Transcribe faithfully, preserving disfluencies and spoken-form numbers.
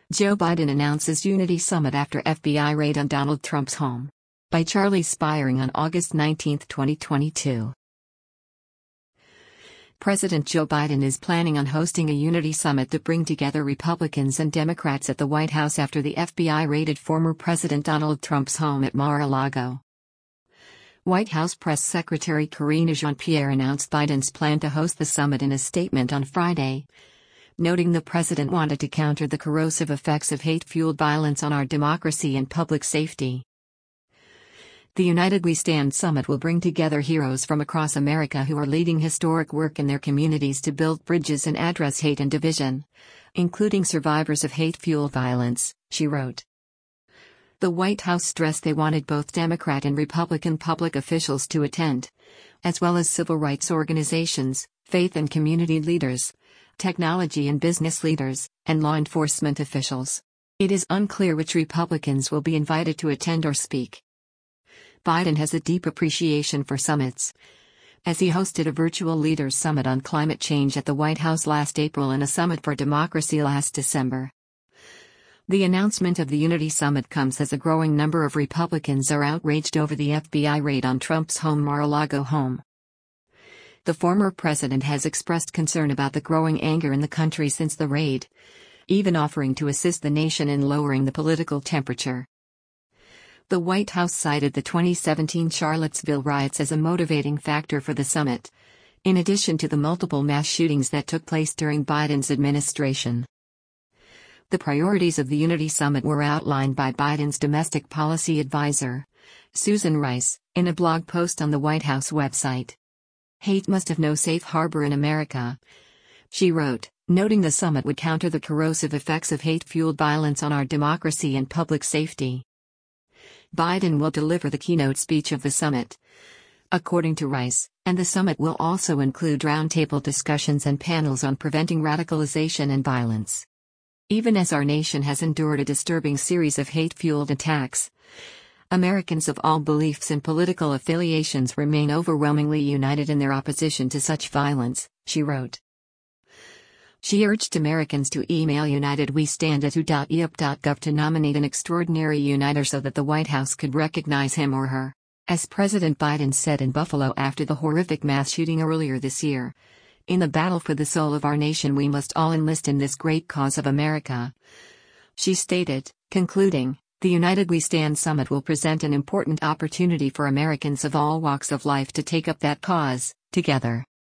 Joe Biden announces Unity Summit after F B I raid on Donald Trump's home. By Charlie Spiring on August nineteenth, twenty twenty-two. President Joe Biden is planning on hosting a Unity Summit to bring together Republicans and Democrats at the White House after the F B I raided former President Donald Trump's home at Mar-a-Lago. White House Press Secretary Karine Jean-Pierre announced Biden's plan to host the summit in a statement on Friday, noting the president wanted to counter the corrosive effects of hate-fueled violence on our democracy and public safety. The United We Stand Summit will bring together heroes from across America who are leading historic work in their communities to build bridges and address hate and division, including survivors of hate-fueled violence, she wrote. The White House stressed they wanted both Democrat and Republican public officials to attend, as well as civil rights organizations, faith and community leaders, technology and business leaders, and law enforcement officials. It is unclear which Republicans will be invited to attend or speak. Biden has a deep appreciation for summits, as he hosted a virtual leaders summit on climate change at the White House last April and a summit for democracy last December. The announcement of the Unity Summit comes as a growing number of Republicans are outraged over the F B I raid on Trump's home Mar-a-Lago home. The former president has expressed concern about the growing anger in the country since the raid, even offering to assist the nation in lowering the political temperature. The White House cited the twenty seventeen Charlottesville riots as a motivating factor for the summit, in addition to the multiple mass shootings that took place during Biden's administration. The priorities of the Unity Summit were outlined by Biden's domestic policy advisor, Susan Rice, in a blog post on the White House website. Hate must have no safe harbor in America, she wrote, noting the summit would counter the corrosive effects of hate-fueled violence on our democracy and public safety. Biden will deliver the keynote speech of the summit, according to Rice, and the summit will also include roundtable discussions and panels on preventing radicalization and violence. Even as our nation has endured a disturbing series of hate-fueled attacks, Americans of all beliefs and political affiliations remain overwhelmingly united in their opposition to such violence, she wrote. She urged Americans to email United We Stand at u dot e u p dot gov to nominate an extraordinary uniter so that the White House could recognize him or her. As President Biden said in Buffalo after the horrific mass shooting earlier this year, "In the battle for the soul of our nation we must all enlist in this great cause of America," she stated, concluding, "The United We Stand Summit will present an important opportunity for Americans of all walks of life to take up that cause, together."